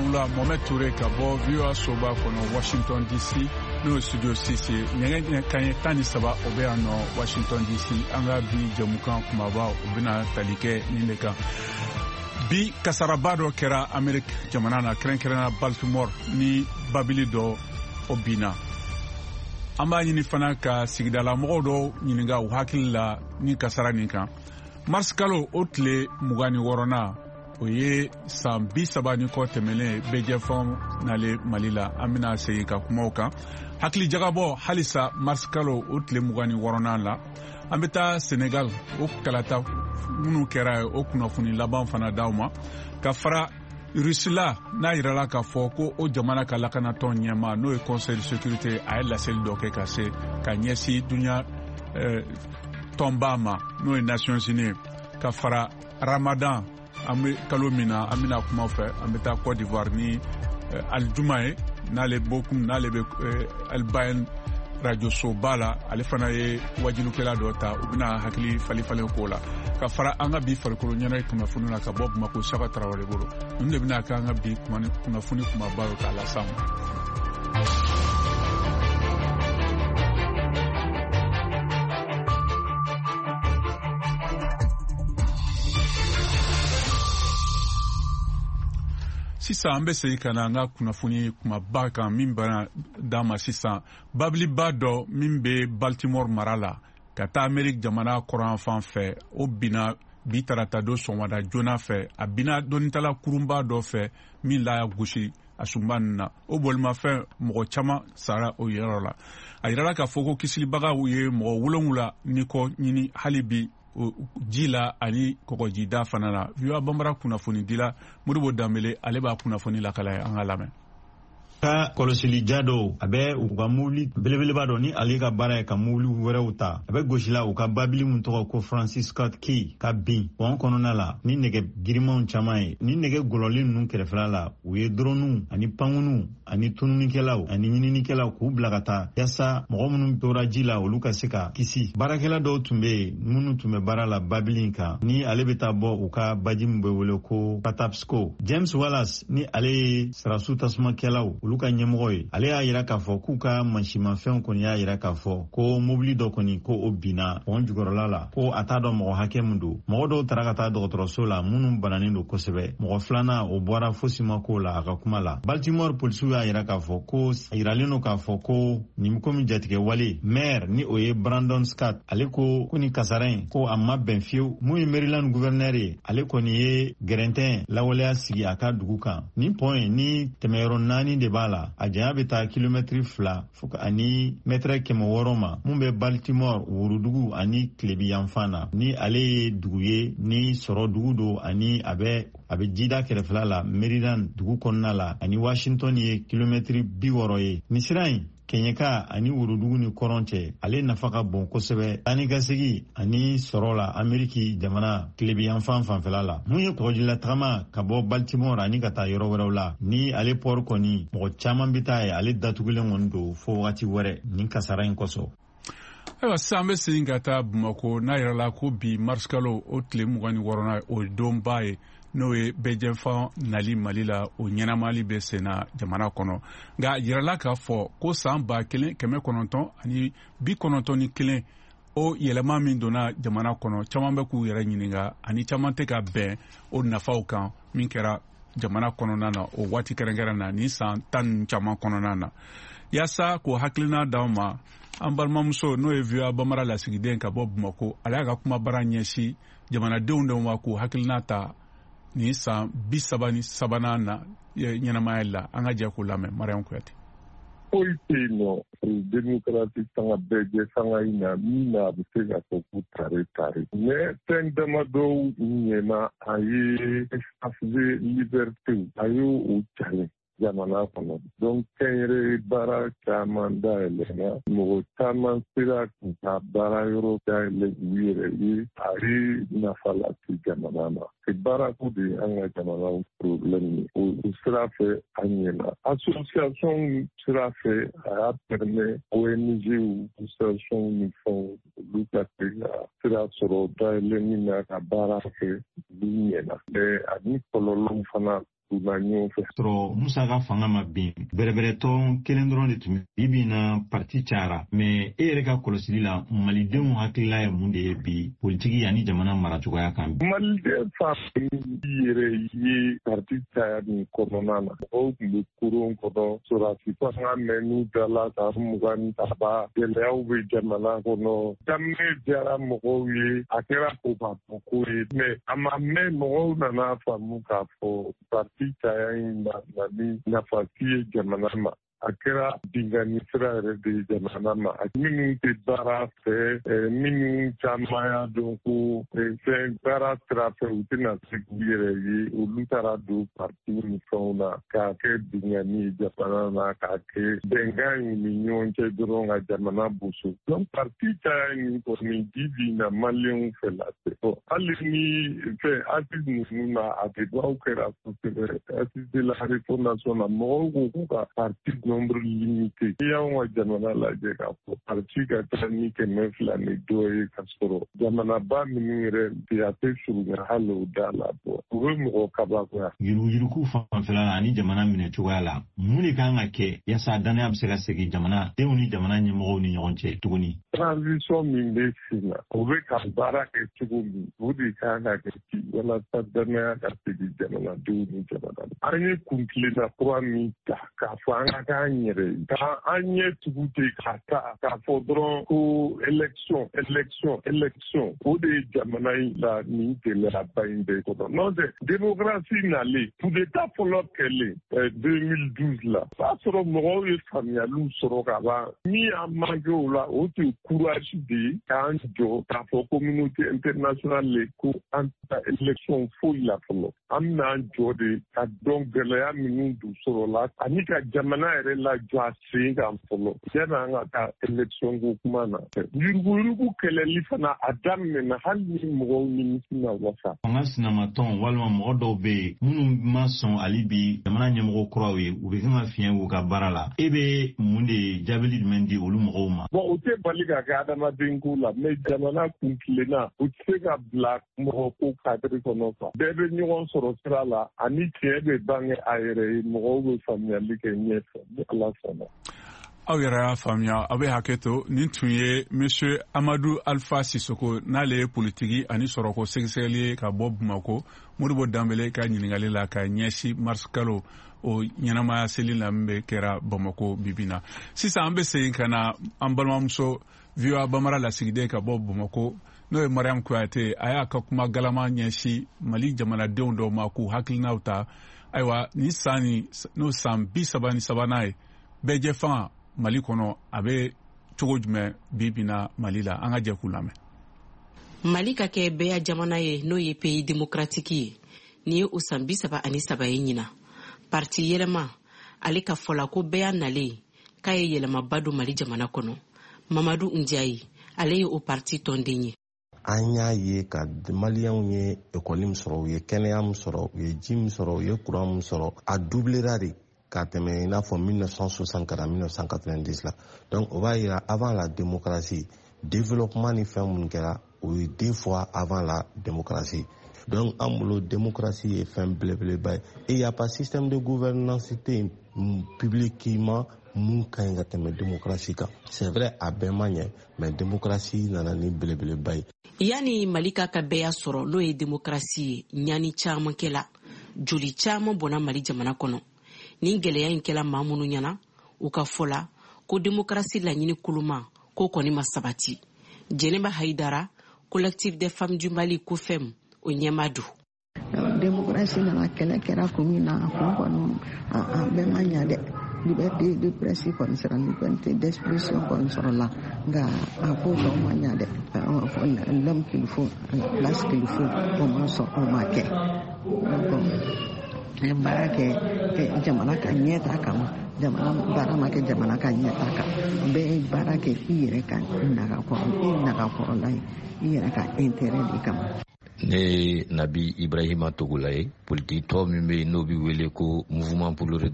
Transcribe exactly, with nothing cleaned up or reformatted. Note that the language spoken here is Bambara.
Wula Mohamed Touré ka bɔ V O A soba kɔnɔ Washington D C n'o ye studio six ye ɲɛgɛn kanɲɛ tan ni saba o bɛ yan nɔ Washington D C an ka bi jɛmukan kumaba o bɛna tali kɛ nin de kan. Bi kasaraba dɔ kɛra Amérique jamana na kɛrɛnkɛrɛnna Baltimore ni babili dɔ o binna. An b'a ɲini fana ka sigidala mɔgɔw dɔw ɲininka u hakili la ni kasara nin kan. Mars kalo o tile mugan ni wɔɔrɔnan o ye san bi saba ni kɔ tɛmɛnen bɛjɛfɛnw nale Mali la an bɛna segin ka kumaw kan. Hakili jagabɔ halisa Mars kalo o tile mugan ni wɔɔrɔnan la an bɛ taa Senegal o kalata minnu kɛra o kunnafoni laban fana d'aw ma ka fara Rusila n'a yirala k'a fɔ ko o jamana ka lakanatɔn ɲɛma n'o ye Conseil de sécurité a ye laseli dɔ kɛ ka se ka ɲɛsin dunuya tɔnba ma n'o ye Nations Unies ka fara Ramadan an bɛ kalo min na an bɛna kuma fɛ an bɛ taa Côte d'Ivoire ni Aljuma ye n'ale bokum n'ale bɛ Albayan radio soba la ale fana ye wajilukɛla dɔ ta u bɛna hakili falifalen ko la ka fara an ka bi farikolo ɲɛnɛ kunnafoni na ka bɔ Bamako Saka Tarawele bolo ninnu de bɛna kɛ an ka bi kunnafoni kumaba ye k'a las'an ma. Sisan an bɛ segin ka na an ka kunnafoni kumaba kan min bana d'an ma sisan babiliba dɔ min bɛ Baltimore mara la ka taa Amérique jamana kɔrɔnfan fɛ o binna bi tarata don sɔgɔmada joona fɛ a binna dɔnnitala kurunba dɔ fɛ min la y'a gosi a sunba nin na o bolimafɛn mɔgɔ caman sara o yɔrɔ la a yirala k'a fɔ ko kisilibagaw ye mɔgɔ wolonwula ni kɔ ɲini hali bi ji la ani kɔgɔjida fana na V O A Bambara kunnafoni dila Modibo Dambele ale b'a kunnafoni lakala an ka lamɛn. Ka kɔlɔsili jado a bɛ u ka mobili belebeleba dɔ ni ale ka baara ye ka mobili wɛrɛw ta a bɛ gosila u ka babili mun tɔgɔ ko Francis Scott Key ka bin wɔn kɔnɔna la ni nɛgɛ girimanw caman ye ni nɛgɛ gɔlɔli ninnu kɛrɛfɛla la u ye droniw ani pankuniw ani tununikɛlaw ani ɲininikɛlaw k'u bila ka taa yasa mɔgɔ minnu tora ji la olu ka se ka kisi baarakɛla dɔw tun bɛ yen minnu tun bɛ baara la babili in kan ni ale bɛ taa bɔ u ka baji min bɛ wele ko Patapsco. James Wallace ni ale ye sarasu tasumakɛlaw olu ka ɲɛmɔgɔ ye ale y'a yira k'a fɔ k'u ka mansimafɛnw kɔni y'a yira k'a fɔ ko mobili dɔ kɔni ko o binna wɔn jukɔrɔla la ko a t'a dɔn mɔgɔ hakɛ min don mɔgɔ dɔw taara ka taa dɔgɔtɔrɔso la minnu bananen don kosɛbɛ mɔgɔ filanan o bɔra fosi ma k'o la a ka kuma la. Baltimore polisiw y'a yira k'a fɔ ko a yiralen don k'a fɔ ko nin komi jatigɛ wale maire ni o ye Brandon Scott ale ko ko ni kasara in ko a ma bɛn fiyewu mun ye Maryland gouverneur ye ale kɔni ye gɛrɛntɛn lawaleya sigi a ka dugu kan ni pɔn ni tɛmɛyɔrɔ naani de b'a la a janya bɛ taa kilomɛtiri fila fo ani mɛtɛrɛ kɛmɛ wɔɔrɔ ma mun bɛ Baltimore worodugu ani Tilebi yanfan na ni ale ye dugu ye ni sɔrɔ dugu don ani a bɛ a bɛ jida kɛrɛfɛla la Maryland dugu kɔnɔna la ani Washington ye kilomɛtiri bi wɔɔrɔ ye ni sira in Kenyeka ani worodugu ni kɔrɔn cɛ ale nafa ka bon kosɛbɛ ani gasegi ani sɔrɔ la Ameriki jamana Tilebi yanfan fanfɛla la mun ye kɔgɔjila tagama ka bɔ Baltimore ani ka taa yɔrɔ wɛrɛw la ni ale pɔri kɔni mɔgɔ caman bɛ taa ye ale datugulen kɔni don fo wagati wɛrɛ ni kasara in kɔsɔ. Ayiwa sisan an bɛ segin ka taa Bamako n'a yɛrɛla ko bi Mars kalo o tile mugan ni wɔɔrɔnan o ye donba ye n'o ye bɛjɛfɛn nali Mali la o ɲɛnamali bɛ senna jamana kɔnɔ nka a yirala k'a fɔ ko san ba kelen kɛmɛ kɔnɔntɔn ani bi kɔnɔntɔn ni kelen o yɛlɛma min donna jamana kɔnɔ caman bɛ k'u yɛrɛ ɲininka ani caman tɛ ka bɛn o nafaw kan min kɛra jamana kɔnɔna na o waati kɛrɛnkɛrɛn na ni san tan caman kɔnɔna na yaasa k'o hakilina d'aw ma an balimamuso n'o ye V O A Bambara lasigiden ka bɔ Bamako ale y'a ka kumabara ɲɛsin jamanadenw de ma k'o hakilina ta ni san bi saba ni sabanan na ɲɛnamaya la an ka jɛ k'o lamɛn Mariam Kuyate. Foyi tɛ yen nɔ démocratie sanga bɛɛ jɛ sanga in na min na a bɛ se ka fɔ ko tare tare mais fɛn damadɔw ɲɛna a ye espace liberté a y'o challenge jamana kɔnɔ donc kɛnyɛrɛ baara caman dayɛlɛnna mɔgɔ caman sera k'u ka baara yɔrɔ dayɛlɛ u yɛrɛ ye a ye nafa lase jamana ma c'est baarako de ye an ka jamana problème ye o sira fɛ a ɲɛna association sira fɛ a y'a permet O N G association ni fɛnw olu ka se ka sira sɔrɔ dayɛlɛnni na ka baara kɛ olu ɲɛna mais ani kɔlɔlɔw fana donna ɲɔgɔn fɛ. sɔrɔ Musa ka fanga ma bin bɛrɛbɛrɛ tɔn kelen dɔrɔn de tun bi bi na parti cayara mais e yɛrɛ ka kɔlɔsili la malidenw hakilila ye mun de ye bi politiki ani jamana maracogoya kan. Maliden fa yɛrɛ ye parti caya nin kɔnɔna na mɔgɔw tun bɛ kurun kɔnɔ sɔrɔsi fanga mɛn n'u dala ka mugan taba gɛlɛyaw bɛ jamana kɔnɔ daminɛ diyara mɔgɔw ye a kɛra ko ka fɔ ko ye mais a ma mɛn mɔgɔw nana faamu k'a fɔ parti caya in na ni nafa ti ye jamana ma. A kɛra dingani sira yɛrɛ de jamana ma minnu tɛ baara fɛ minnu caman y'a dɔn ko fɛn baara sira fɛ u tɛna se k'u yɛrɛ ye olu taara don parti ni fɛnw na k'a kɛ dingani ye jamana na k'a kɛ bɛnkan in ni ɲɔgɔn cɛ dɔrɔn ka jamana boso donc parti caya nin kɔni bi bi na maliyɛnw fɛ la tɛ hali ni fɛn asise ninnu na a débat kɛra kosɛbɛ asise de la réforme nationale mɔgɔw ko k'u ka parti nombre limité. Il y a un jamana lajɛ k'a fɔ parti ka taa ni kɛmɛ fila ni dɔ ye ka sɔrɔ jamanaba minnu yɛrɛ bi a tɛ surunya hali o da la bɔ u bɛ mɔgɔ kabakoya. Yuruguyurugu fanfɛla la ani jamana minɛ cogoya la mun de kan ka kɛ yaasa danaya bɛ se ka segin jamana denw ni jamana ɲɛmɔgɔw ni ɲɔgɔn cɛ tuguni. Transition min bɛ sen na o bɛ ka baara kɛ cogo min o de kan ka kɛ ci walasa danaya ka segin jamanadenw ni jamana. An ye kuntilenna kura min ta k'a fɔ an ka k'an yɛrɛ ka an ɲɛ tugu ten ka taa k'a fɔ dɔrɔn ko élection élection élection o de ye jamana in la nin gɛlɛyaba in bɛɛ kɔnɔ n'o tɛ démocratie nalen coup d'état fɔlɔ kɛlen deux mille douze la o b'a sɔrɔ mɔgɔw ye faamuyaliw sɔrɔ ka ban min y'a manqué o la o tun ye courage de ye k'an jɔ k'a fɔ communauté internationale le ko an tɛ taa élection foyi la fɔlɔ an bɛna an jɔ de ka dɔn gɛlɛya minnu don sɔrɔ la ani ka jamana yɛrɛ la jɔ a sen kan fɔlɔ yanni an ka taa élection ko kuma na yuruguyurugu kɛlɛli fana a daminɛna hali ni mɔgɔw nimisi na wasa. Fanga sinamatɔn walima mɔgɔ dɔw bɛ yen minnu ma sɔn hali bi jamana ɲɛmɔgɔ kuraw ye u bɛ kan ka fiɲɛ u ka baara la e bɛ mun de jaabili jumɛn di olu mɔgɔw ma. Bon o tɛ bali ka kɛ adamaden ko la mais jamana kun tilenna u tɛ se ka bila mɔgɔ ko kadiri kɔnɔ quoi bɛɛ bɛ ɲɔgɔn sɔrɔ sira la ani tiɲɛ bɛ bange a yɛrɛ ye mɔgɔw bɛ faamuyali kɛ ɲɛfɛ ni ala sɔnna. Aw yɛrɛ y'a faamuya a bɛ hakɛ to nin tun ye monsieur Amadu Alpha Sisoko n'ale ye politiki ani sɔrɔko sɛgɛsɛgɛli ye ka bɔ Bamako Modibo Danbele ka ɲininkali la ka ɲɛsin mars kalo o ɲɛnamaya seli la min bɛ kɛra Bamako bibi na sisan an bɛ segin ka na an balimamuso V O A Bamara lasigiden ka bɔ Bamako n'o ye Mariam Kuyate a y'a ka kuma galama ɲɛsin Mali jamanadenw dɔw ma k'u hakilinaw ta ayiwa ni san ni n'o san bi saba ni sabanan ye bɛɛ jɛ fanga Mali kɔnɔ a bɛ cogo jumɛn bi bi na Mali la an ka jɛ k'u lamɛn. Mali ka kɛ bɛɛ jamana ye n'o ye pays démocratique ye ni ye o san bi saba ani saba ye ɲina parti yɛlɛma ale ka fɔla ko bɛɛ nalen k'a ye yɛlɛmaba don Mali jamana kɔnɔ Mamadu Ndiaye ale ye o parti tɔnden ye. An y'a ye ka maliyɛnw ye école min sɔrɔ u ye kɛnɛya min sɔrɔ u ye ji min sɔrɔ u ye courant min sɔrɔ a doublera de k'a tɛmɛ i n'a fɔ mille neuf cent soixante ka na mille neuf cent quatre-vingt-dix la donc o b'a yira avant la démocratie développement ni fɛn minnu kɛra o ye deux fois avant la démocratie donc an bolo démocratie ye fɛn belebeleba ye et il y a pas système de gouvernance tɛ publiquement mun ka ɲi ka tɛmɛ démocratie kan c'est vrai a bɛɛ ma ɲɛ mais démocratie nana ni belebeleba ye. Yani Mali ka ka bɛɛ sɔrɔ n'o ye démocratie ye ɲani caman kɛla joli caman bɔnna Mali jamana kɔnɔ ni gɛlɛya in kɛla maa minnu ɲɛna u ka fɔla ko démocratie laɲini koloma ko kɔni ma sabati Jɛnɛba Hayidara collectif des femmes du Mali ko fɛm o ɲɛma do. Démocratie nana kɛlɛ kɛra kun min na a kun kɔni a bɛɛ ma ɲa dɛ liberté de presse kɔni sɔrɔ liberté d'expression kɔni sɔrɔ la nka a ko tɔw ma ɲa dɛ l'homme qu'il faut la place qu'il faut o ma sɔn o ma kɛ donc baara kɛ jamana ka ɲɛta kama jamana baara ma kɛ jamana ka ɲɛta kan bɛɛ baara kɛ i yɛrɛ ka nagakɔrɔ i nagakɔrɔla ye i yɛrɛ ka intérêt de kama. Ne ye Nabi Ibrahima Togola ye politique tɔ min bɛ yen n'o bɛ wele ko mouvement pour le